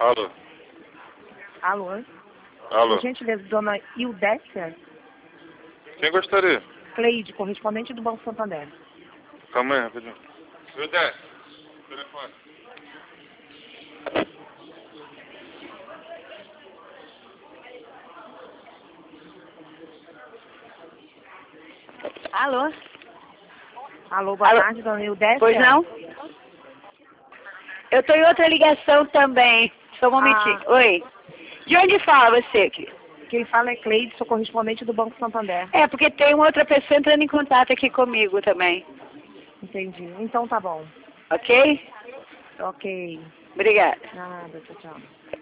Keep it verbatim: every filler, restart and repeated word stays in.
Alô? Alô? Alô? Por gentileza, dona Ildécia? Quem gostaria? Cleide, correspondente do Banco Santander. Calma aí, rapidinho. Ildécia, telefone. Alô? Alô, boa Alô? tarde, dona Ildécia? Pois não? Eu tô em outra ligação também. Só um momentinho. Ah. Oi. De onde fala você aqui? Quem fala é Cleide, sou correspondente do Banco Santander. É, porque tem uma outra pessoa entrando em contato aqui comigo também. Entendi. Então tá bom. Ok? Ok. Obrigada. Nada, tchau, tchau.